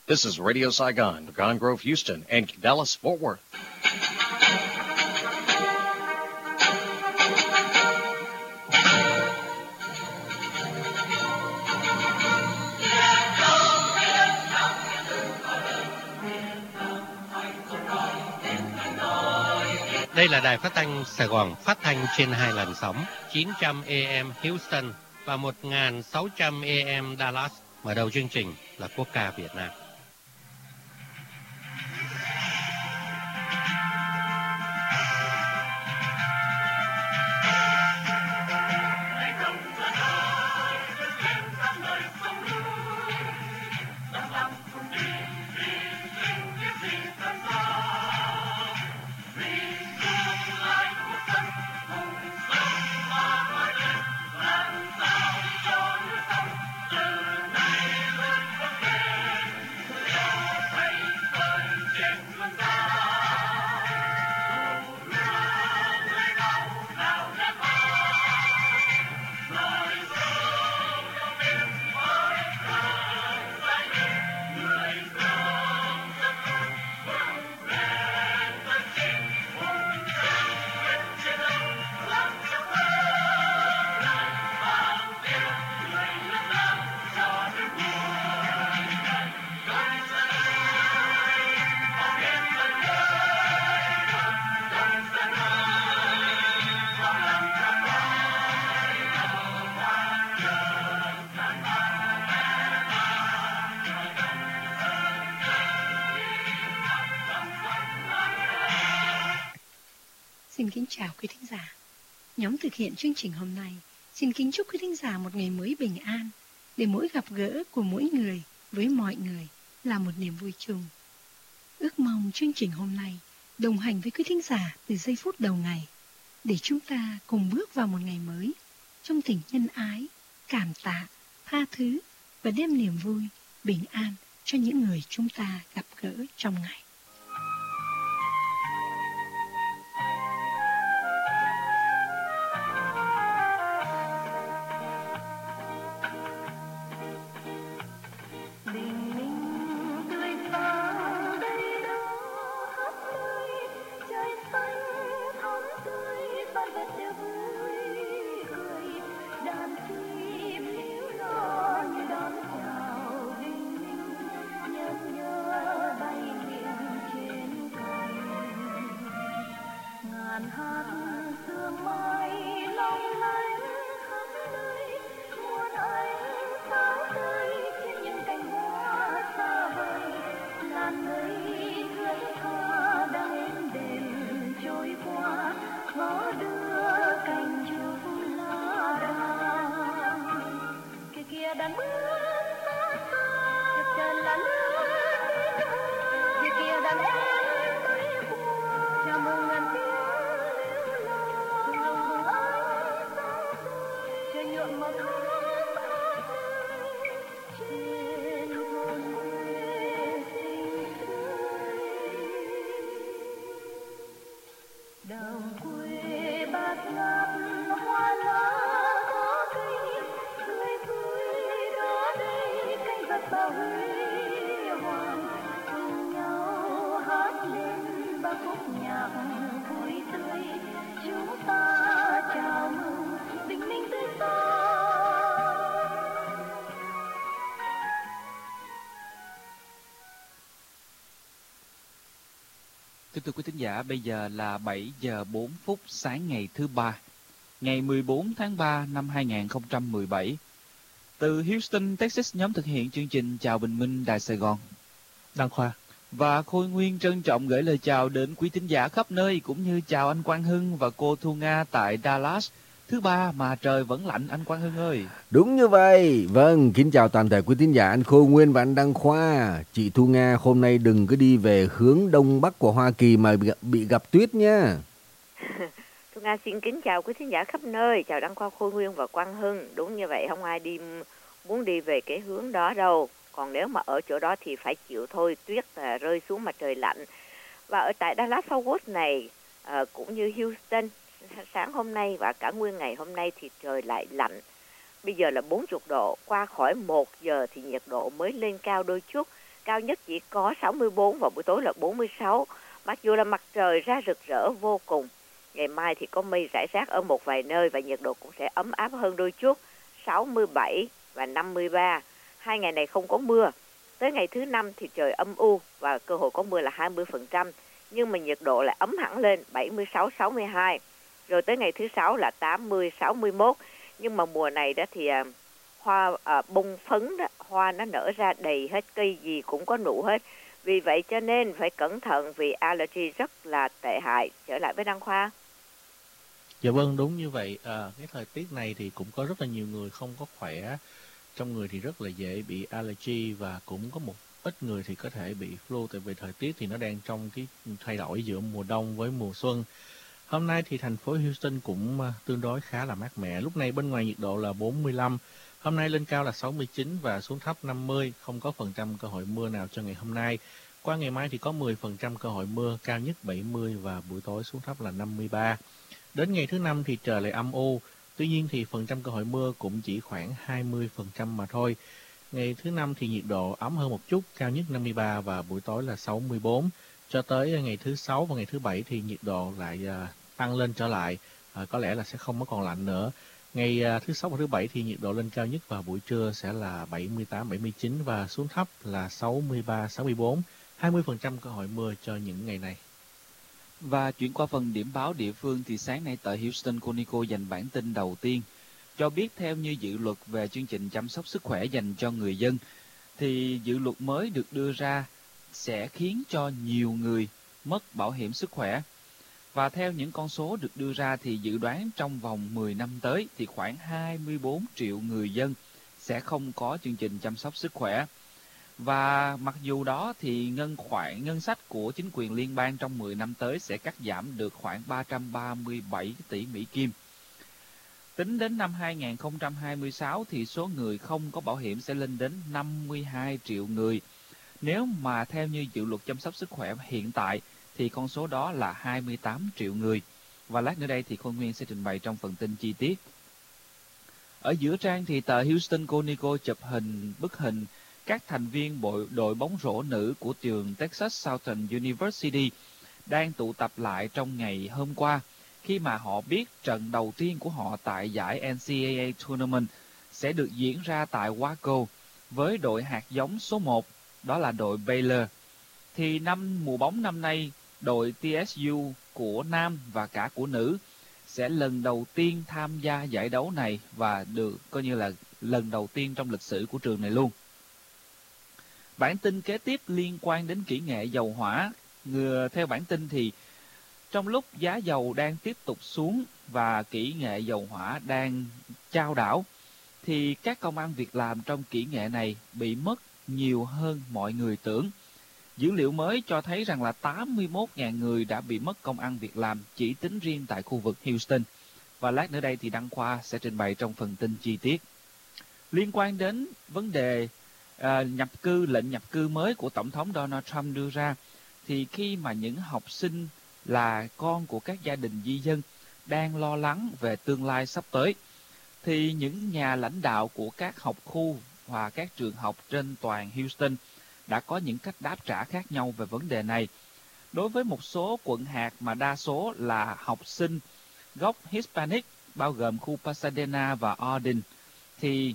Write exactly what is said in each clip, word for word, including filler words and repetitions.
This is Radio Saigon, Gone Grove, Houston, and Dallas, Fort Worth. Đây là đài phát thanh Sài Gòn, phát thanh trên hai làn sóng chín trăm A M Houston và một nghìn sáu trăm A M Dallas. Mở đầu chương trình là quốc ca Việt Nam. Xin kính chào quý thính giả. Nhóm thực hiện chương trình hôm nay xin kính chúc quý thính giả một ngày mới bình an, để mỗi gặp gỡ của mỗi người với mọi người là một niềm vui chung. Ước mong chương trình hôm nay đồng hành với quý thính giả từ giây phút đầu ngày, để chúng ta cùng bước vào một ngày mới trong tình nhân ái, cảm tạ, tha thứ và đem niềm vui, bình an cho những người chúng ta gặp gỡ trong ngày. Kính thưa quý thính giả, bây giờ là bảy giờ bốn phút sáng ngày thứ ba, ngày mười bốn tháng ba năm hai nghìn không trăm mười bảy. Từ Houston, Texas, nhóm thực hiện chương trình Chào Bình Minh Đài Sài Gòn, Đăng Khoa và Khôi Nguyên trân trọng gửi lời chào đến quý thính giả khắp nơi, cũng như chào anh Quang Hưng và cô Thu Nga tại Dallas. Thứ ba mà trời vẫn lạnh anh Quang Hưng ơi. Đúng như vậy. Vâng, kính chào toàn thể quý thính giả, anh Khôi Nguyên và anh Đăng Khoa. Chị Thu Nga, hôm nay đừng có đi về hướng đông bắc của Hoa Kỳ mà bị, bị gặp tuyết nha. Thu Nga xin kính chào quý thính giả khắp nơi, chào Đăng Khoa, Khôi Nguyên và Quang Hưng. Đúng như vậy, không ai đi muốn đi về cái hướng đó đâu. Còn nếu mà ở chỗ đó thì phải chịu thôi, tuyết là rơi xuống mà trời lạnh. Và ở tại Dallas Fort Worth này, à, cũng như Houston, sáng hôm nay và cả nguyên ngày hôm nay thì trời lại lạnh. Bây giờ là bốn mươi độ, qua khỏi một giờ thì nhiệt độ mới lên cao đôi chút. cao nhất chỉ có sáu mươi bốn và buổi tối là bốn mươi sáu. Mặc dù là mặt trời ra rực rỡ vô cùng. Ngày mai thì có mây rải rác ở một vài nơi và nhiệt độ cũng sẽ ấm áp hơn đôi chút, sáu mươi bảy và năm mươi ba. Hai ngày này không có mưa. Tới ngày thứ năm thì trời âm u và cơ hội có mưa là hai mươi phần trăm. Nhưng mà nhiệt độ lại ấm hẳn lên bảy mươi sáu, sáu mươi hai. Rồi tới ngày thứ sáu là tám mươi, sáu mươi mốt. Nhưng mà mùa này đó thì à, hoa à, bông phấn đó, hoa nó nở ra đầy hết, cây gì cũng có nụ hết. Vì vậy cho nên phải cẩn thận vì allergy rất là tệ hại. Trở lại với Đăng Khoa. Dạ vâng, đúng như vậy. À, cái thời tiết này thì cũng có rất là nhiều người không có khỏe. Trong người thì rất là dễ bị allergy và cũng có một ít người thì có thể bị flu, tại vì thời tiết thì nó đang trong cái thay đổi giữa mùa đông với mùa xuân. Hôm nay thì thành phố Houston cũng uh, tương đối khá là mát mẻ. Lúc này bên ngoài nhiệt độ là bốn mươi lăm. Hôm nay lên cao là sáu mươi chín và xuống thấp năm mươi. Không có phần trăm cơ hội mưa nào cho ngày hôm nay. Qua ngày mai thì có mười phần trăm cơ hội mưa, cao nhất bảy mươi và buổi tối xuống thấp là năm mươi ba. Đến ngày thứ năm thì trời lại âm u. Tuy nhiên thì phần trăm cơ hội mưa cũng chỉ khoảng hai mươi phần trăm mà thôi. Ngày thứ năm thì nhiệt độ ấm hơn một chút, cao nhất năm mươi ba và buổi tối là sáu mươi bốn. Cho tới ngày thứ sáu và ngày thứ bảy thì nhiệt độ lại uh, tăng lên trở lại, uh, có lẽ là sẽ không có còn lạnh nữa. Ngày uh, thứ sáu và thứ bảy thì nhiệt độ lên cao nhất vào buổi trưa sẽ là bảy mươi tám, bảy mươi chín và xuống thấp là sáu mươi ba, sáu mươi bốn. hai mươi phần trăm cơ hội mưa cho những ngày này. Và chuyển qua phần điểm báo địa phương thì sáng nay tại Houston, Conico dành bản tin đầu tiên cho biết theo như dự luật về chương trình chăm sóc sức khỏe dành cho người dân thì dự luật mới được đưa ra sẽ khiến cho nhiều người mất bảo hiểm sức khỏe. Và theo những con số được đưa ra thì dự đoán trong vòng mười năm tới thì khoảng hai mươi bốn triệu người dân sẽ không có chương trình chăm sóc sức khỏe. Và mặc dù đó thì ngân khoản ngân sách của chính quyền liên bang trong mười năm tới sẽ cắt giảm được khoảng ba trăm ba mươi bảy tỷ Mỹ Kim. Tính đến năm hai nghìn không trăm hai mươi sáu thì số người không có bảo hiểm sẽ lên đến năm mươi hai triệu người. Nếu mà theo như dự luật chăm sóc sức khỏe hiện tại thì con số đó là hai mươi tám triệu người. Và lát nữa đây thì Khôi Nguyên sẽ trình bày trong phần tin chi tiết. Ở giữa trang thì tờ Houston Chronicle chụp hình bức hình các thành viên đội, đội bóng rổ nữ của trường Texas Southern University đang tụ tập lại trong ngày hôm qua khi mà họ biết trận đầu tiên của họ tại giải N C A A Tournament sẽ được diễn ra tại Waco với đội hạt giống số một, đó là đội Baylor. Thì năm mùa bóng năm nay, đội T S U của nam và cả của nữ sẽ lần đầu tiên tham gia giải đấu này và được coi như là lần đầu tiên trong lịch sử của trường này luôn. Bản tin kế tiếp liên quan đến kỹ nghệ dầu hỏa. Người, theo bản tin thì trong lúc giá dầu đang tiếp tục xuống và kỹ nghệ dầu hỏa đang chao đảo, thì các công ăn việc làm trong kỹ nghệ này bị mất nhiều hơn mọi người tưởng. Dữ liệu mới cho thấy rằng là tám mươi mốt nghìn người đã bị mất công ăn việc làm chỉ tính riêng tại khu vực Houston. Và lát nữa đây thì Đăng Khoa sẽ trình bày trong phần tin chi tiết. Liên quan đến vấn đề à, nhập cư, lệnh nhập cư mới của Tổng thống Donald Trump đưa ra, thì khi mà những học sinh là con của các gia đình di dân đang lo lắng về tương lai sắp tới, thì những nhà lãnh đạo của các học khu và các trường học trên toàn Houston đã có những cách đáp trả khác nhau về vấn đề này. Đối với một số quận hạt mà đa số là học sinh gốc Hispanic, bao gồm khu Pasadena và Arden, thì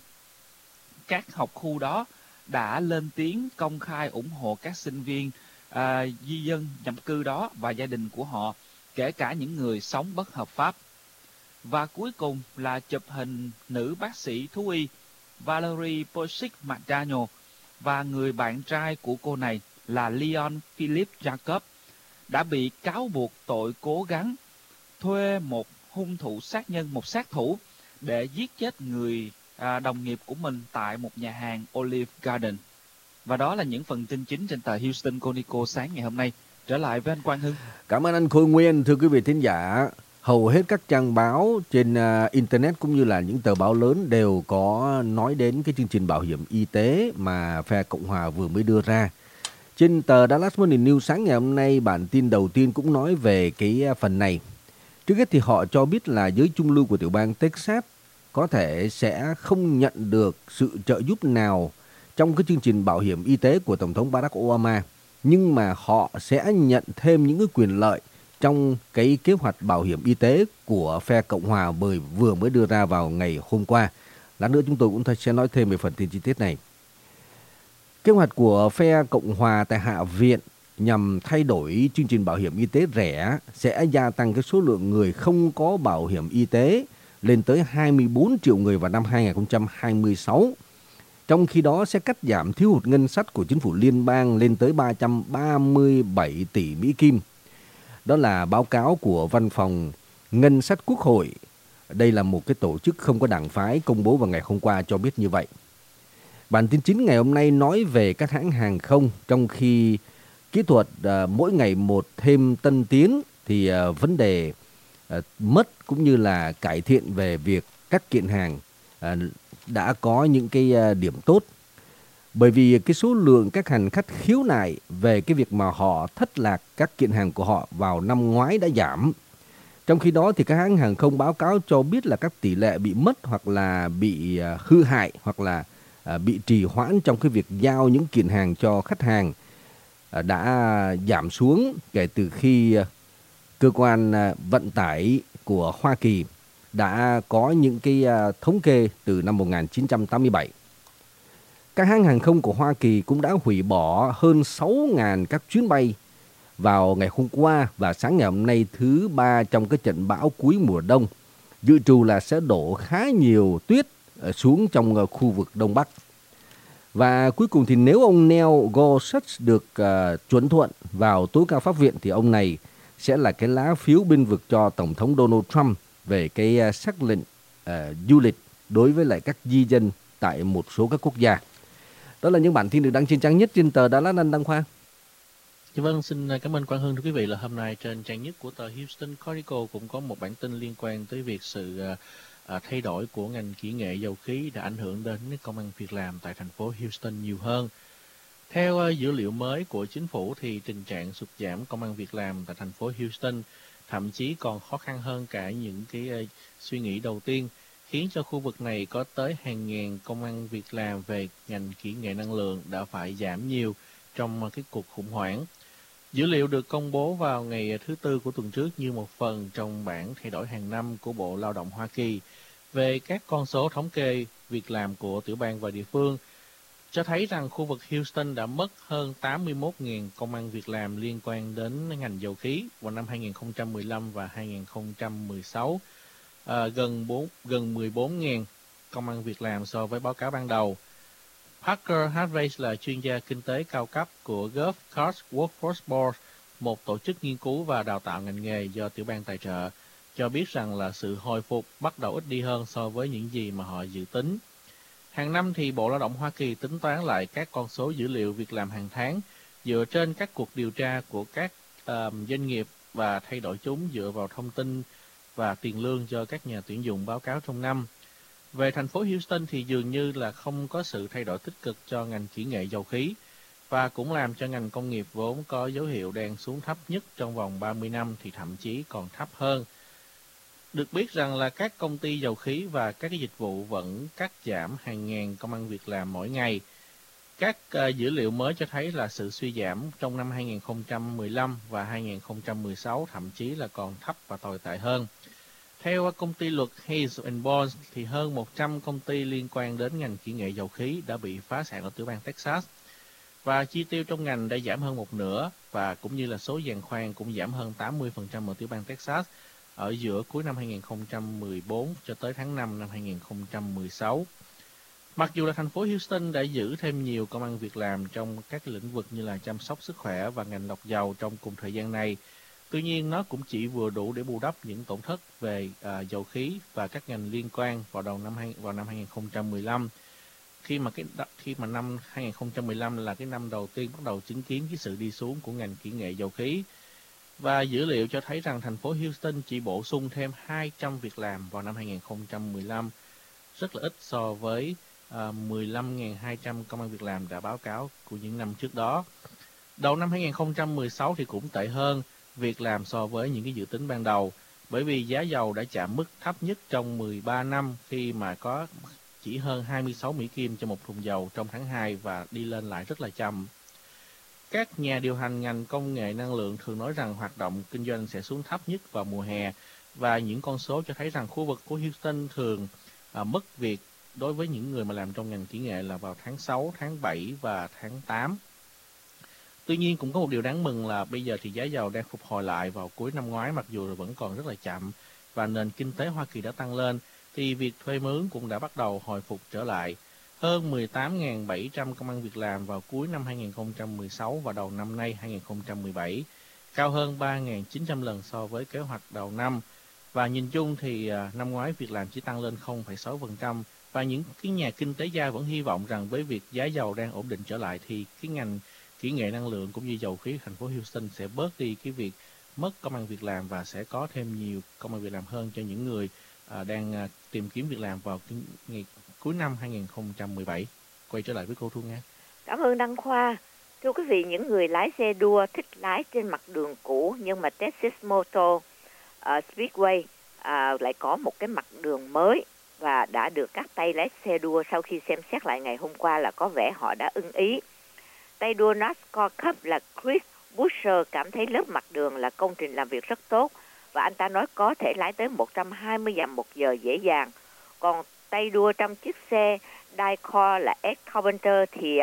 các học khu đó đã lên tiếng công khai ủng hộ các sinh viên à, di dân nhập cư đó và gia đình của họ, kể cả những người sống bất hợp pháp. Và cuối cùng là chụp hình nữ bác sĩ thú y Valerie Posick McDaniel và người bạn trai của cô này là Leon Philip Jacob đã bị cáo buộc tội cố gắng thuê một hung thủ sát nhân, một sát thủ để giết chết người à, đồng nghiệp của mình tại một nhà hàng Olive Garden. Và đó là những phần tin chính trên tờ Houston Chronicle sáng ngày hôm nay. Trở lại với anh Quang Hưng. Cảm ơn anh Khôi Nguyên. Thưa quý vị thính giả, hầu hết các trang báo trên uh, Internet cũng như là những tờ báo lớn đều có nói đến cái chương trình bảo hiểm y tế mà phe Cộng hòa vừa mới đưa ra. Trên tờ Dallas Morning News sáng ngày hôm nay, bản tin đầu tiên cũng nói về cái phần này. Trước hết thì họ cho biết là giới trung lưu của tiểu bang Texas có thể sẽ không nhận được sự trợ giúp nào trong cái chương trình bảo hiểm y tế của Tổng thống Barack Obama, nhưng mà họ sẽ nhận thêm những cái quyền lợi trong cái kế hoạch bảo hiểm y tế của phe Cộng hòa bởi vừa mới đưa ra vào ngày hôm qua. Lát nữa chúng tôi cũng sẽ nói thêm về phần tin chi tiết này. Kế hoạch của phe Cộng hòa tại Hạ viện nhằm thay đổi chương trình bảo hiểm y tế rẻ sẽ gia tăng cái số lượng người không có bảo hiểm y tế lên tới hai mươi bốn triệu người vào năm hai không hai sáu. Trong khi đó sẽ cắt giảm thiếu hụt ngân sách của chính phủ liên bang lên tới ba trăm ba mươi bảy tỷ Mỹ Kim. Đó là báo cáo của Văn phòng Ngân sách Quốc hội. Đây là một cái tổ chức không có đảng phái công bố vào ngày hôm qua cho biết như vậy. Bản tin chính ngày hôm nay nói về các hãng hàng không. Trong khi kỹ thuật uh, mỗi ngày một thêm tân tiến thì uh, vấn đề uh, mất cũng như là cải thiện về việc các kiện hàng uh, đã có những cái uh, điểm tốt. Bởi vì cái số lượng các hành khách khiếu nại về cái việc mà họ thất lạc các kiện hàng của họ vào năm ngoái đã giảm. Trong khi đó thì các hãng hàng không báo cáo cho biết là các tỷ lệ bị mất hoặc là bị uh, hư hại hoặc là uh, bị trì hoãn trong cái việc giao những kiện hàng cho khách hàng uh, đã giảm xuống kể từ khi uh, cơ quan uh, vận tải của Hoa Kỳ đã có những cái uh, thống kê từ năm một nghìn chín trăm tám mươi bảy. Các hãng hàng không của Hoa Kỳ cũng đã hủy bỏ hơn sáu nghìn các chuyến bay vào ngày hôm qua và sáng ngày hôm nay thứ ba trong cái trận bão cuối mùa đông. Dự trù là sẽ đổ khá nhiều tuyết xuống trong khu vực Đông Bắc. Và cuối cùng thì nếu ông Neil Gorsuch được uh, chuẩn thuận vào tối cao pháp viện thì ông này sẽ là cái lá phiếu bênh vực cho Tổng thống Donald Trump về cái uh, sắc lệnh uh, du lịch đối với lại các di dân tại một số các quốc gia. Đó là những bản tin được đăng trên trang nhất trên tờ Đà Lạt Đăng Khoa. Dạ vâng, xin cảm ơn Quang Hưng. Thưa quý vị, là hôm nay trên trang nhất của tờ Houston Chronicle cũng có một bản tin liên quan tới việc sự uh, thay đổi của ngành kỹ nghệ dầu khí đã ảnh hưởng đến công ăn việc làm tại thành phố Houston nhiều hơn. Theo uh, dữ liệu mới của chính phủ thì tình trạng sụt giảm công ăn việc làm tại thành phố Houston thậm chí còn khó khăn hơn cả những cái uh, suy nghĩ đầu tiên, khiến cho khu vực này có tới hàng ngàn công ăn việc làm về ngành kỹ nghệ năng lượng đã phải giảm nhiều trong cái cuộc khủng hoảng. Dữ liệu được công bố vào ngày thứ Tư của tuần trước như một phần trong bản thay đổi hàng năm của Bộ Lao động Hoa Kỳ về các con số thống kê việc làm của tiểu bang và địa phương, cho thấy rằng khu vực Houston đã mất hơn tám mươi mốt nghìn công ăn việc làm liên quan đến ngành dầu khí vào năm hai không một lăm và hai không một sáu, à, gần, bốn, gần mười bốn nghìn công ăn việc làm so với báo cáo ban đầu. Parker Harvey là chuyên gia kinh tế cao cấp của Gulf Coast Workforce Board, một tổ chức nghiên cứu và đào tạo ngành nghề do tiểu bang tài trợ, cho biết rằng là sự hồi phục bắt đầu ít đi hơn so với những gì mà họ dự tính. Hàng năm thì Bộ Lao động Hoa Kỳ tính toán lại các con số dữ liệu việc làm hàng tháng dựa trên các cuộc điều tra của các uh, doanh nghiệp và thay đổi chúng dựa vào thông tin và tiền lương do các nhà tuyển dụng báo cáo trong năm. Về thành phố Houston thì dường như là không có sự thay đổi tích cực cho ngành kỹ nghệ dầu khí và cũng làm cho ngành công nghiệp vốn có dấu hiệu đang xuống thấp nhất trong vòng ba mươi năm thì thậm chí còn thấp hơn. Được biết rằng là các công ty dầu khí và các cái dịch vụ vẫn cắt giảm hàng ngàn công ăn việc làm mỗi ngày. Các uh, dữ liệu mới cho thấy là sự suy giảm trong năm hai không một lăm và hai không một sáu thậm chí là còn thấp và tồi tệ hơn. Theo công ty luật Hayes and Bonds thì hơn một trăm công ty liên quan đến ngành kỹ nghệ dầu khí đã bị phá sản ở tiểu bang Texas và chi tiêu trong ngành đã giảm hơn một nửa và cũng như là số giàn khoan cũng giảm hơn tám mươi phần trăm ở tiểu bang Texas ở giữa cuối năm hai không một bốn cho tới tháng năm năm hai không một sáu. Mặc dù là thành phố Houston đã giữ thêm nhiều công ăn việc làm trong các lĩnh vực như là chăm sóc sức khỏe và ngành lọc dầu trong cùng thời gian này, tuy nhiên nó cũng chỉ vừa đủ để bù đắp những tổn thất về à, dầu khí và các ngành liên quan vào đầu năm hai, vào năm hai không một lăm, khi mà cái khi mà năm hai không một lăm là cái năm đầu tiên bắt đầu chứng kiến cái sự đi xuống của ngành kỹ nghệ dầu khí. Và dữ liệu cho thấy rằng thành phố Houston chỉ bổ sung thêm hai trăm việc làm vào năm hai không một lăm, rất là ít so với uh, mười lăm nghìn hai trăm công ăn việc làm đã báo cáo của những năm trước đó. Đầu năm hai không một sáu thì cũng tệ hơn việc làm so với những cái dự tính ban đầu, bởi vì giá dầu đã chạm mức thấp nhất trong mười ba năm khi mà có chỉ hơn hai mươi sáu Mỹ Kim cho một thùng dầu trong tháng hai và đi lên lại rất là chậm. Các nhà điều hành ngành công nghệ năng lượng thường nói rằng hoạt động kinh doanh sẽ xuống thấp nhất vào mùa hè, và những con số cho thấy rằng khu vực của Houston thường à, mất việc đối với những người mà làm trong ngành kỹ nghệ là vào tháng sáu, tháng bảy và tháng tám. Tuy nhiên cũng có một điều đáng mừng là bây giờ thì giá dầu đang phục hồi lại vào cuối năm ngoái, mặc dù vẫn còn rất là chậm, và nền kinh tế Hoa Kỳ đã tăng lên, thì việc thuê mướn cũng đã bắt đầu hồi phục trở lại. Hơn mười tám nghìn bảy trăm công ăn việc làm vào cuối năm hai nghìn không trăm mười sáu và đầu năm nay hai nghìn không trăm mười bảy, cao hơn ba nghìn chín trăm lần so với kế hoạch đầu năm. Và nhìn chung thì năm ngoái việc làm chỉ tăng lên không phẩy sáu phần trăm, và những cái nhà kinh tế gia vẫn hy vọng rằng với việc giá dầu đang ổn định trở lại thì cái ngành kỹ nghệ năng lượng cũng như dầu khí thành phố Houston sẽ bớt đi cái việc mất công ăn việc làm và sẽ có thêm nhiều công ăn việc làm hơn cho những người à, đang à, tìm kiếm việc làm vào cái ngày cuối năm hai nghìn không trăm mười bảy. Quay trở lại với cô Thu Nga. Cảm ơn Đăng Khoa. Thưa quý vị, những người lái xe đua thích lái trên mặt đường cũ, nhưng mà Texas Motor uh, Speedway uh, lại có một cái mặt đường mới và đã được các tay lái xe đua sau khi xem xét lại ngày hôm qua là có vẻ họ đã ưng ý. Tay đua NASCAR Cup là Chris Buescher cảm thấy lớp mặt đường là công trình làm việc rất tốt, và anh ta nói có thể lái tới một trăm hai mươi dặm một giờ dễ dàng. Còn tay đua trong chiếc xe Diecor là Ed Carpenter thì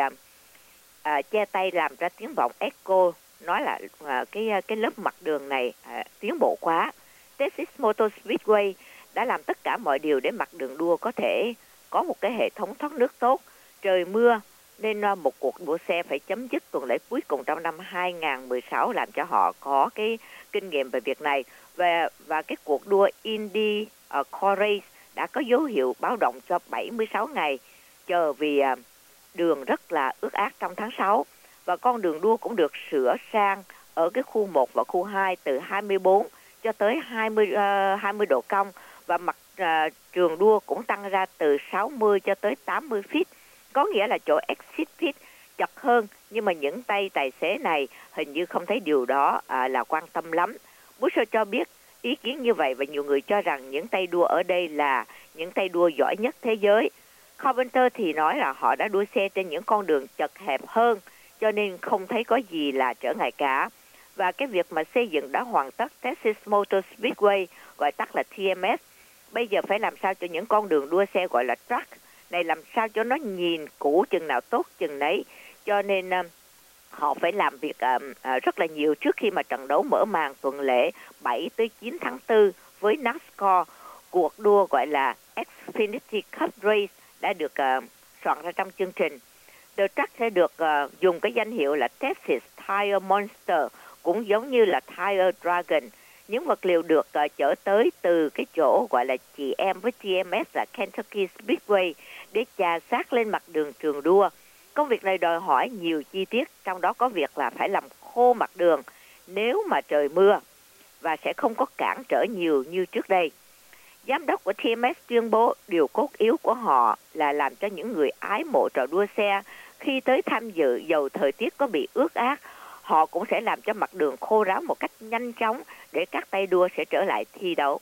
à, che tay làm ra tiếng vọng echo, nói là à, cái cái lớp mặt đường này à, tiến bộ quá. Texas Motor Speedway đã làm tất cả mọi điều để mặt đường đua có thể có một cái hệ thống thoát nước tốt. Trời mưa nên một cuộc đua xe phải chấm dứt tuần lễ cuối cùng trong năm hai nghìn không trăm mười sáu, làm cho họ có cái kinh nghiệm về việc này. Và và cái cuộc đua Indy uh, Car Race đã có dấu hiệu báo động cho bảy mươi sáu ngày chờ vì uh, đường rất là ướt át trong tháng sáu. Và con đường đua cũng được sửa sang ở cái khu một và khu hai từ hai mươi bốn cho tới hai mươi, uh, hai mươi độ cong, và mặt uh, trường đua cũng tăng ra từ sáu mươi cho tới tám mươi feet. Có nghĩa là chỗ exit pit chật hơn, nhưng mà những tay tài xế này hình như không thấy điều đó à, là quan tâm lắm. Buescher cho biết ý kiến như vậy, và nhiều người cho rằng những tay đua ở đây là những tay đua giỏi nhất thế giới. Carpenter thì nói là họ đã đua xe trên những con đường chật hẹp hơn, cho nên không thấy có gì là trở ngại cả. Và cái việc mà xây dựng đã hoàn tất Texas Motor Speedway, gọi tắt là T M S, bây giờ phải làm sao cho những con đường đua xe gọi là track này làm sao cho nó nhìn cũ chừng nào tốt chừng nấy, cho nên uh, họ phải làm việc uh, uh, rất là nhiều trước khi mà trận đấu mở màn tuần lễ bảy tới chín tháng tư với NASCAR. Cuộc đua gọi là Xfinity Cup Race đã được uh, soạn ra trong chương trình. The track sẽ được uh, dùng cái danh hiệu là Texas Tire Monster, cũng giống như là Tire Dragon. Những vật liệu được uh, chở tới từ cái chỗ gọi là chị em với T M S là Kentucky Speedway để chà sát lên mặt đường trường đua. Công việc này đòi hỏi nhiều chi tiết, trong đó có việc là phải làm khô mặt đường nếu mà trời mưa, và sẽ không có cản trở nhiều như trước đây. Giám đốc của T M S tuyên bố điều cốt yếu của họ là làm cho những người ái mộ trò đua xe khi tới tham dự, dầu thời tiết có bị ướt át, họ cũng sẽ làm cho mặt đường khô ráo một cách nhanh chóng để các tay đua sẽ trở lại thi đấu.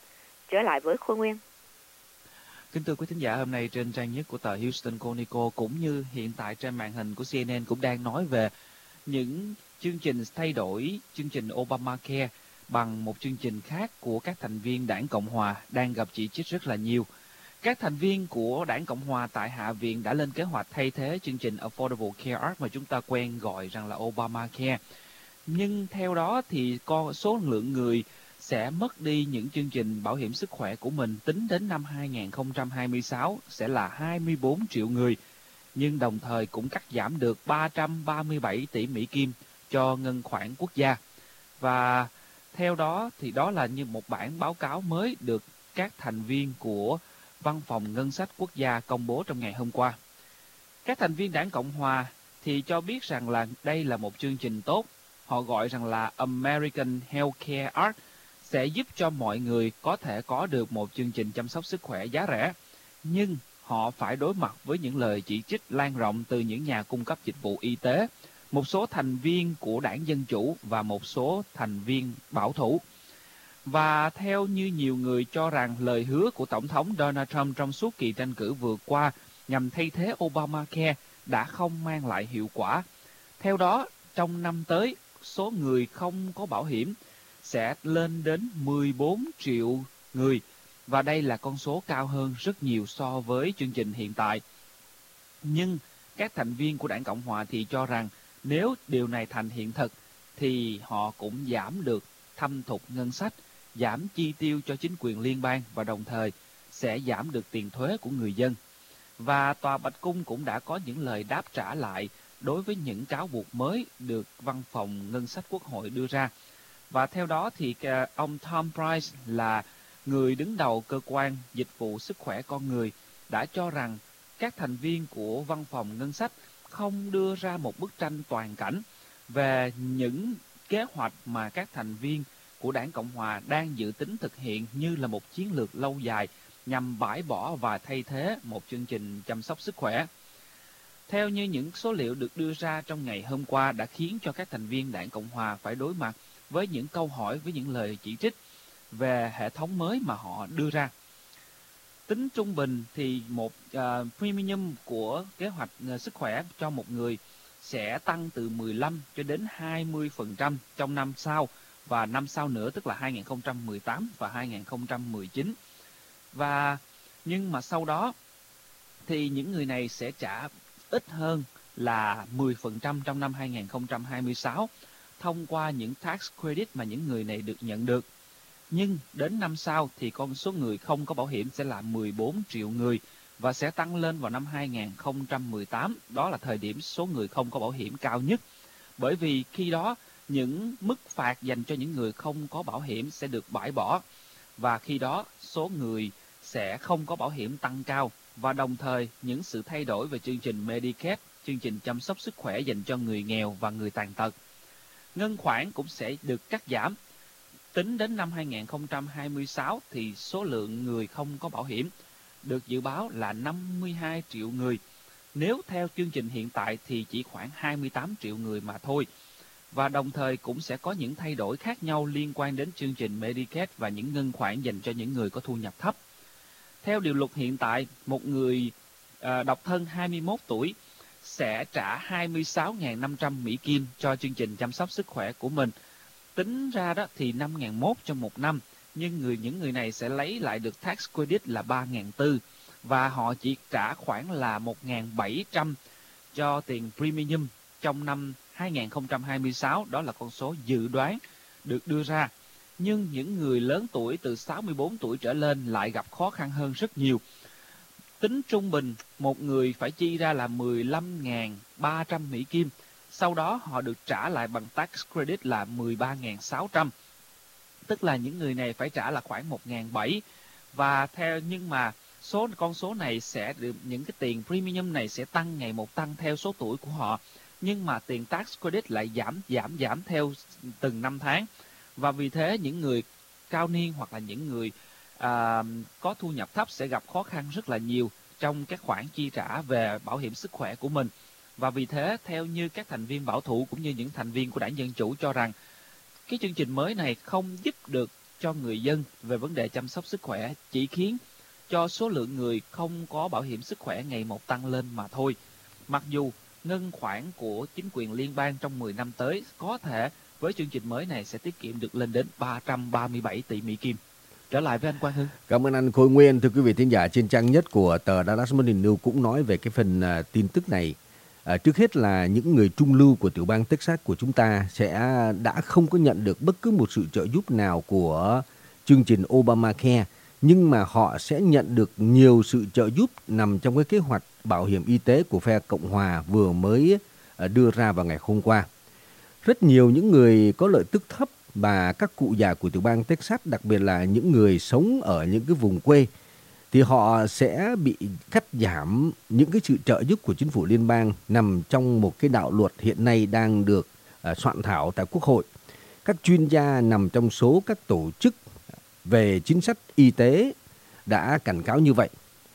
Trở lại với Khôi Nguyên. Kính thưa quý thính giả, hôm nay trên trang nhất của tờ Houston Chronicle cũng như hiện tại trên màn hình của C N N cũng đang nói về những chương trình thay đổi chương trình Obamacare bằng một chương trình khác của các thành viên Đảng Cộng Hòa đang gặp chỉ trích rất là nhiều. Các thành viên của Đảng Cộng Hòa tại Hạ viện đã lên kế hoạch thay thế chương trình Affordable Care Act mà chúng ta quen gọi rằng là Obamacare. Nhưng theo đó thì con số lượng người sẽ mất đi những chương trình bảo hiểm sức khỏe của mình tính đến năm hai nghìn không trăm hai mươi sáu sẽ là hai mươi bốn triệu người, nhưng đồng thời cũng cắt giảm được ba trăm ba mươi bảy tỷ Mỹ Kim cho ngân khoản quốc gia. Và theo đó thì đó là như một bản báo cáo mới được các thành viên của Văn phòng Ngân sách Quốc gia công bố trong ngày hôm qua. Các thành viên Đảng Cộng Hòa thì cho biết rằng là đây là một chương trình tốt. Họ gọi rằng là American Healthcare Act sẽ giúp cho mọi người có thể có được một chương trình chăm sóc sức khỏe giá rẻ. Nhưng họ phải đối mặt với những lời chỉ trích lan rộng từ những nhà cung cấp dịch vụ y tế, một số thành viên của Đảng Dân Chủ và một số thành viên bảo thủ. Và theo như nhiều người cho rằng lời hứa của Tổng thống Donald Trump trong suốt kỳ tranh cử vừa qua nhằm thay thế Obamacare đã không mang lại hiệu quả. Theo đó, trong năm tới, số người không có bảo hiểm sẽ lên đến mười bốn triệu người, và đây là con số cao hơn rất nhiều so với chương trình hiện tại. Nhưng các thành viên của Đảng Cộng Hòa thì cho rằng nếu điều này thành hiện thực thì họ cũng giảm được thâm thủng ngân sách, giảm chi tiêu cho chính quyền liên bang và đồng thời sẽ giảm được tiền thuế của người dân. Và Tòa Bạch Cung cũng đã có những lời đáp trả lại đối với những cáo buộc mới được Văn phòng Ngân sách Quốc hội đưa ra. Và theo đó thì ông Tom Price là người đứng đầu cơ quan dịch vụ sức khỏe con người đã cho rằng các thành viên của Văn phòng Ngân sách không đưa ra một bức tranh toàn cảnh về những kế hoạch mà các thành viên của Đảng Cộng Hòa đang dự tính thực hiện như là một chiến lược lâu dài nhằm bãi bỏ và thay thế một chương trình chăm sóc sức khỏe. Theo như những số liệu được đưa ra trong ngày hôm qua đã khiến cho các thành viên Đảng Cộng Hòa phải đối mặt với những câu hỏi, với những lời chỉ trích về hệ thống mới mà họ đưa ra. Tính trung bình thì một uh, premium của kế hoạch uh, sức khỏe cho một người sẽ tăng từ mười lăm cho đến hai mươi phần trăm trong năm sau và năm sau nữa, tức là hai nghìn không trăm mười tám và hai nghìn không trăm mười chín. Và nhưng mà sau đó thì những người này sẽ trả ít hơn là mười phần trăm trong năm hai nghìn không trăm hai mươi sáu thông qua những tax credit mà những người này được nhận được. Nhưng đến năm sau thì con số người không có bảo hiểm sẽ là mười bốn triệu người và sẽ tăng lên vào năm hai nghìn không trăm mười tám. Đó là thời điểm số người không có bảo hiểm cao nhất. Bởi vì khi đó những mức phạt dành cho những người không có bảo hiểm sẽ được bãi bỏ. Và khi đó số người sẽ không có bảo hiểm tăng cao. Và đồng thời những sự thay đổi về chương trình Medicaid, chương trình chăm sóc sức khỏe dành cho người nghèo và người tàn tật. Ngân khoản cũng sẽ được cắt giảm. Tính đến năm hai nghìn không trăm hai mươi sáu thì số lượng người không có bảo hiểm được dự báo là năm mươi hai triệu người. Nếu theo chương trình hiện tại thì chỉ khoảng hai mươi tám triệu người mà thôi. Và đồng thời cũng sẽ có những thay đổi khác nhau liên quan đến chương trình Medicaid và những ngân khoản dành cho những người có thu nhập thấp. Theo điều luật hiện tại, một người à, độc thân hai mươi mốt tuổi sẽ trả hai mươi sáu nghìn năm trăm Mỹ Kim cho chương trình chăm sóc sức khỏe của mình. Tính ra đó thì năm nghìn một trăm trong một năm, nhưng người những người này sẽ lấy lại được tax credit là ba nghìn bốn trăm và họ chỉ trả khoảng là một nghìn bảy trăm cho tiền premium trong năm hai nghìn không trăm hai mươi sáu. Đó là con số dự đoán được đưa ra. Nhưng những người lớn tuổi từ sáu mươi bốn tuổi trở lên lại gặp khó khăn hơn rất nhiều. Tính trung bình, một người phải chi ra là mười lăm nghìn ba trăm Mỹ Kim. Sau đó họ được trả lại bằng tax credit là mười ba nghìn sáu trăm. Tức là những người này phải trả là khoảng một nghìn bảy trăm. Và theo nhưng mà số con số này sẽ được, những cái tiền premium này sẽ tăng ngày một tăng theo số tuổi của họ. Nhưng mà tiền tax credit lại giảm giảm giảm theo từng năm tháng. Và vì thế những người cao niên hoặc là những người à, có thu nhập thấp sẽ gặp khó khăn rất là nhiều trong các khoản chi trả về bảo hiểm sức khỏe của mình. Và vì thế, theo như các thành viên bảo thủ cũng như những thành viên của Đảng Dân Chủ cho rằng cái chương trình mới này không giúp được cho người dân về vấn đề chăm sóc sức khỏe, chỉ khiến cho số lượng người không có bảo hiểm sức khỏe ngày một tăng lên mà thôi. Mặc dù ngân khoản của chính quyền liên bang trong mười năm tới có thể với chương trình mới này sẽ tiết kiệm được lên đến ba trăm ba mươi bảy tỷ Mỹ Kim. Trở lại với anh Quang Hưng. Cảm ơn anh Khôi Nguyên. Thưa quý vị thính giả, trên trang nhất của tờ Dallas Morning News cũng nói về cái phần uh, tin tức này. À, trước hết là những người trung lưu của tiểu bang Texas của chúng ta sẽ đã không có nhận được bất cứ một sự trợ giúp nào của chương trình Obamacare, nhưng mà họ sẽ nhận được nhiều sự trợ giúp nằm trong cái kế hoạch bảo hiểm y tế của phe Cộng hòa vừa mới uh, đưa ra vào ngày hôm qua. Rất nhiều những người có lợi tức thấp và các cụ già của tiểu bang Texas, đặc biệt là những người sống ở những cái vùng quê, thì họ sẽ bị cắt giảm những cái sự trợ giúp của chính phủ liên bang nằm trong một cái đạo luật hiện nay đang được uh, soạn thảo tại Quốc hội. Các chuyên gia nằm trong số các tổ chức về chính sách y tế đã cảnh cáo như vậy.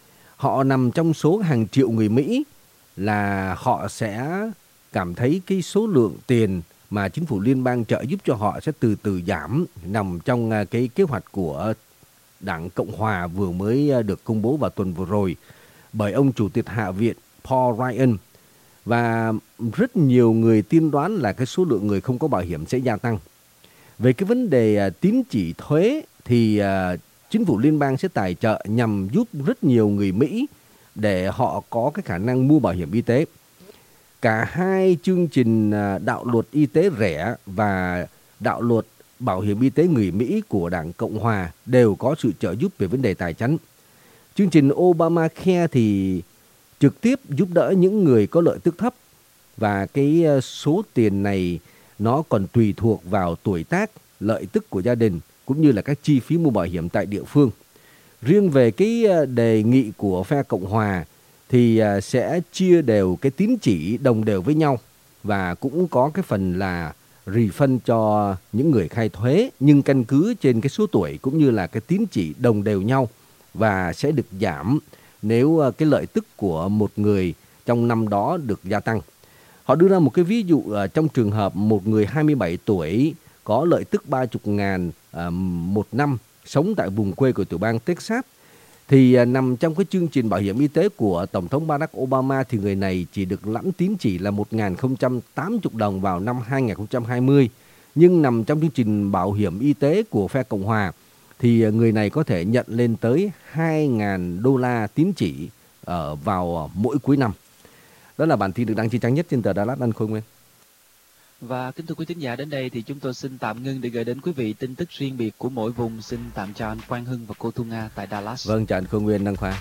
Họ nằm trong số hàng triệu người Mỹ là họ sẽ cảm thấy cái số lượng tiền mà chính phủ liên bang trợ giúp cho họ sẽ từ từ giảm, nằm trong cái kế hoạch của Đảng Cộng Hòa vừa mới được công bố vào tuần vừa rồi bởi ông Chủ tịch Hạ viện Paul Ryan. Và rất nhiều người tiên đoán là cái số lượng người không có bảo hiểm sẽ gia tăng. Về cái vấn đề tín chỉ thuế thì chính phủ liên bang sẽ tài trợ nhằm giúp rất nhiều người Mỹ để họ có cái khả năng mua bảo hiểm y tế. Cả hai chương trình đạo luật y tế rẻ và đạo luật bảo hiểm y tế người Mỹ của Đảng Cộng Hòa đều có sự trợ giúp về vấn đề tài chính. Chương trình Obamacare thì trực tiếp giúp đỡ những người có lợi tức thấp, và cái số tiền này nó còn tùy thuộc vào tuổi tác, lợi tức của gia đình cũng như là các chi phí mua bảo hiểm tại địa phương. Riêng về cái đề nghị của phe Cộng Hòa thì sẽ chia đều cái tín chỉ đồng đều với nhau, và cũng có cái phần là refund cho những người khai thuế, nhưng căn cứ trên cái số tuổi cũng như là cái tín chỉ đồng đều nhau, và sẽ được giảm nếu cái lợi tức của một người trong năm đó được gia tăng. Họ đưa ra một cái ví dụ trong trường hợp một người hai mươi bảy tuổi có lợi tức ba mươi ngàn một năm, sống tại vùng quê của tiểu bang Texas, thì nằm trong cái chương trình bảo hiểm y tế của Tổng thống Barack Obama thì người này chỉ được lãnh tín chỉ là một nghìn không trăm tám mươi đồng vào năm hai nghìn không trăm hai mươi. Nhưng nằm trong chương trình bảo hiểm y tế của phe Cộng Hòa thì người này có thể nhận lên tới hai nghìn đô la tín chỉ ở vào mỗi cuối năm. Đó là bản tin được đăng trên trang nhất trên tờ Dallas Anh Khôi Nguyên. Và kính thưa quý thính giả, đến đây thì chúng tôi xin tạm ngưng để gửi đến quý vị tin tức riêng biệt của mỗi vùng. Xin tạm chào anh Quang Hưng và cô Thu Nga tại Dallas. Vâng, chào anh Khôi Nguyên, Đăng Khoa.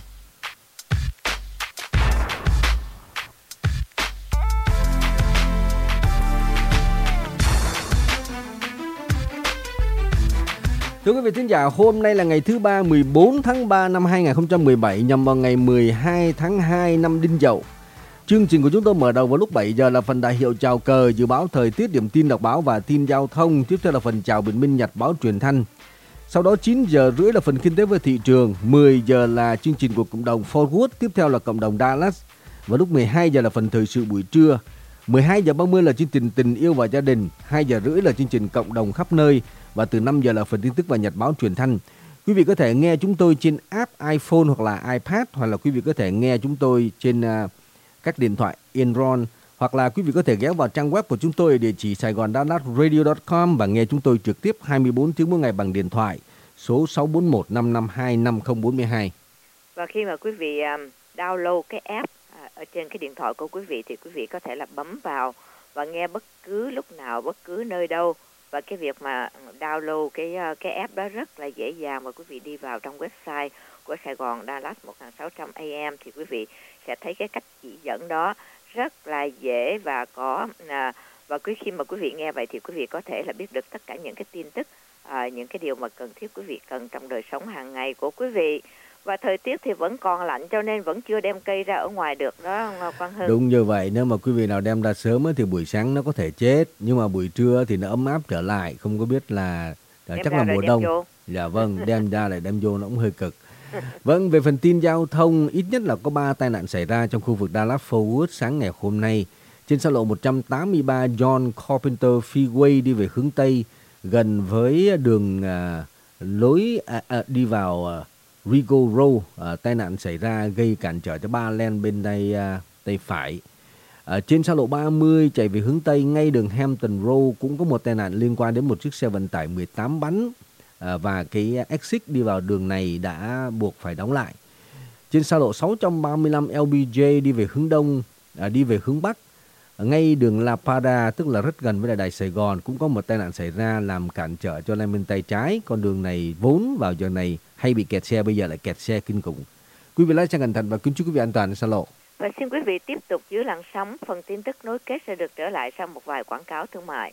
Thưa quý vị thính giả, hôm nay là ngày thứ ba, mười bốn tháng ba năm hai nghìn không trăm mười bảy, nhằm vào ngày mười hai tháng hai năm Đinh Dậu. Chương trình của chúng tôi mở đầu vào lúc bảy giờ là phần đại hiệu chào cờ, dự báo thời tiết, điểm tin đọc báo và tin giao thông. Tiếp theo là phần chào bình minh nhật báo truyền thanh. Sau đó chín giờ rưỡi là phần kinh tế và thị trường. mười giờ là chương trình của cộng đồng Fort Worth. Tiếp theo là cộng đồng Dallas. Và lúc mười hai giờ là phần thời sự buổi trưa. mười hai giờ ba mươi là chương trình tình yêu và gia đình. hai giờ rưỡi là chương trình cộng đồng khắp nơi. Và từ năm giờ là phần tin tức và nhật báo truyền thanh. Quý vị có thể nghe chúng tôi trên app iPhone hoặc là iPad, hoặc là quý vị có thể nghe chúng tôi trên uh, các điện thoại Android, hoặc là quý vị có thể ghé vào trang web của chúng tôi ở địa chỉ sài gòn dallas radio chấm com và nghe chúng tôi trực tiếp hai mươi bốn tiếng mỗi ngày bằng điện thoại số sáu bốn một năm năm hai năm không bốn hai. Và khi mà quý vị um, download cái app uh, ở trên cái điện thoại của quý vị thì quý vị có thể là bấm vào và nghe bất cứ lúc nào, bất cứ nơi đâu. Và cái việc mà download cái uh, cái app đó rất là dễ dàng, và quý vị đi vào trong website của Sài Gòn Dallas một nghìn sáu trăm A M thì quý vị sẽ thấy cái cách chỉ dẫn đó rất là dễ và có à, và quý khi mà quý vị nghe vậy thì quý vị có thể là biết được tất cả những cái tin tức, à, những cái điều mà cần thiết quý vị cần trong đời sống hàng ngày của quý vị. Và thời tiết thì vẫn còn lạnh cho nên vẫn chưa đem cây ra ở ngoài được đó Quang Hưng. Đúng như vậy, nếu mà quý vị nào đem ra sớm thì buổi sáng nó có thể chết, nhưng mà buổi trưa thì nó ấm áp trở lại, không có biết là chắc là mùa đông. Vô. Dạ vâng, đem ra lại đem vô nó cũng hơi cực. Vâng, về phần tin giao thông, ít nhất là có ba tai nạn xảy ra trong khu vực Dallas-Fort Worth sáng ngày hôm nay. Trên xa lộ một trăm tám mươi ba John Carpenter Freeway đi về hướng Tây, gần với đường à, lối à, à, đi vào à, Rigo Road, à, tai nạn xảy ra gây cản trở cho ba lane bên đây à, tay phải. À, trên xa lộ ba mươi chạy về hướng Tây ngay đường Hampton Road cũng có một tai nạn liên quan đến một chiếc xe vận tải mười tám bánh. À, và cái exit đi vào đường này đã buộc phải đóng lại. Trên xa lộ sáu trăm ba mươi lăm L B J đi về hướng Đông, à, đi về hướng Bắc, ngay đường La Parra, tức là rất gần với đại đài Sài Gòn, cũng có một tai nạn xảy ra làm cản trở cho lane bên tay trái. Con đường này vốn vào giờ này hay bị kẹt xe, bây giờ lại kẹt xe kinh khủng. Quý vị lái xe cẩn thận và kính chúc quý vị an toàn xa lộ. Và xin quý vị tiếp tục giữ làn sóng, phần tin tức nối kết sẽ được trở lại sau một vài quảng cáo thương mại.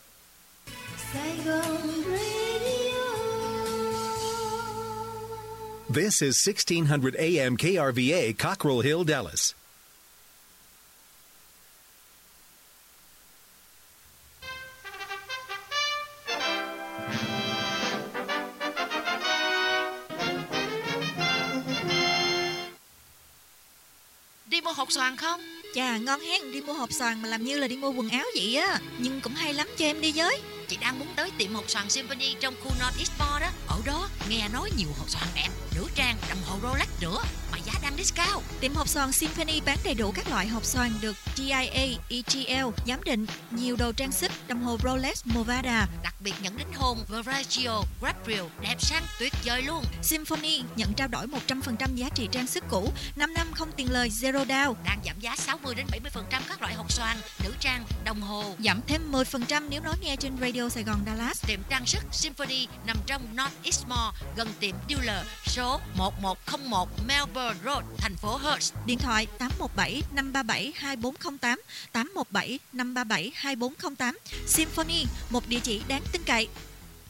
This is sixteen hundred A M K R V A, Cockrell Hill, Dallas. Đi một hột xoàn không? Chà, ngon hen, đi mua hộp xoàn mà làm như là đi mua quần áo vậy á. Nhưng cũng hay lắm, cho em đi với. Chị đang muốn tới tiệm hột xoàn Symphony trong khu North East Mall đó. Ở đó nghe nói nhiều hột xoàn đẹp, nữ trang, đồng hồ Rolex nữa, mà giá đang discount. Tiệm hộp xoàn Symphony bán đầy đủ các loại hộp xoàn được T I A, E G L giám định, nhiều đồ trang sức, đồng hồ Rolex, Movada. Đặc biệt nhận đính hôn, Verragio, Gabriel, đẹp sang tuyệt vời luôn. Symphony nhận trao đổi một trăm phần trăm giá trị trang sức cũ, năm năm không tiền lời, zero down. Đang giảm giá sáu mươi đến bảy mươi phần trăm các loại hộp xoàn, nữ trang, đồng hồ. Giảm thêm mười phần trăm nếu nói nghe trên Radio Sài Gòn Dallas. Tiệm trang sức Symphony nằm trong North East Mall, gần tiệm dealer số một một không một Melbourne Road, thành phố Hertz. Điện thoại tám một bảy năm ba bảy hai bốn không tám, tám một bảy năm ba bảy hai bốn không tám. Symphony, một địa chỉ đáng tin cậy.